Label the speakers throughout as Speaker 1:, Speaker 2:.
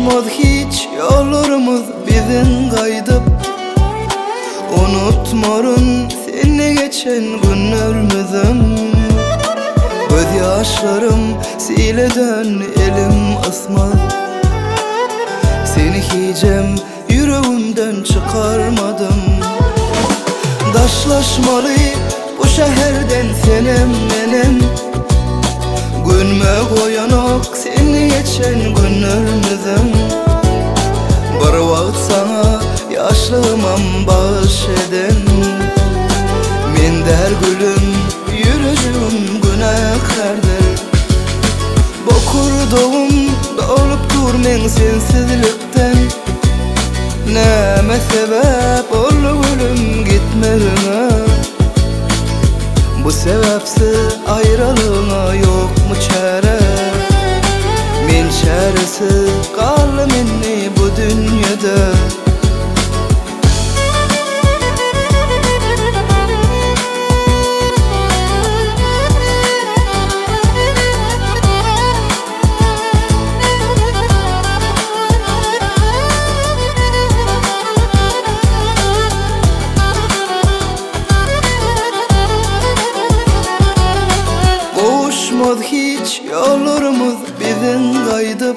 Speaker 1: Boşmadı hiç yollarımız bizim kaydıp. Unutmarım seni geçen günlerimizi. Göz yaşlarım sileden elim ısmaz. Seni hicem yüreğimden çıkarmadım. Daşlaşmalı bu şehirden senem menem. Günme koyanak seni geçen günlerimizim. Bir vaqt sana yaşlımam baş eden. Men der gülüm yüreğim günahkardır. Bokurduğum dolup dur men sensizlikten. Näme sebep oldu gülüm gitmegine? Bu sebepsiz ayrılığına yok mu çare? Men çaresiz kaldım inni bu dünyada. Boşmadı hiç yollarımız bizim kaydıp.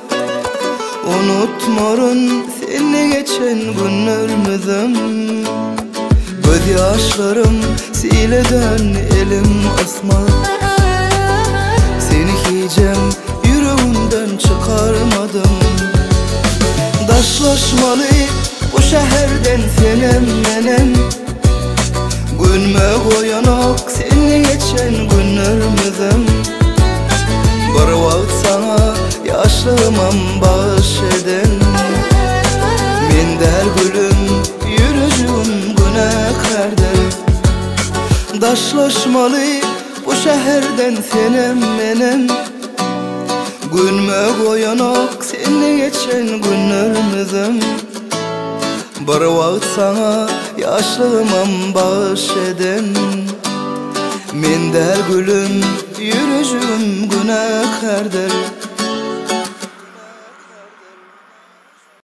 Speaker 1: Unutmarım seni geçen günlerimizim. Göz yaşlarım sileden elim ısmaz. Seni hicem yüreğimden çıkarmadım. Daşlaşmalı bu şehirden senem menem. Günme koyanak seni geçen günlerimizim. Bir vaqt sana yaşlımam baş eden. Men der gülüm yüreğim günahkardır. Daşlaşmalı bu şehirden senem menem. Günme koyanak seni geçen günlerimizim. Bir vaqt sana yaşlımam baş eden. Men der gülüm yüreğim günahkardır.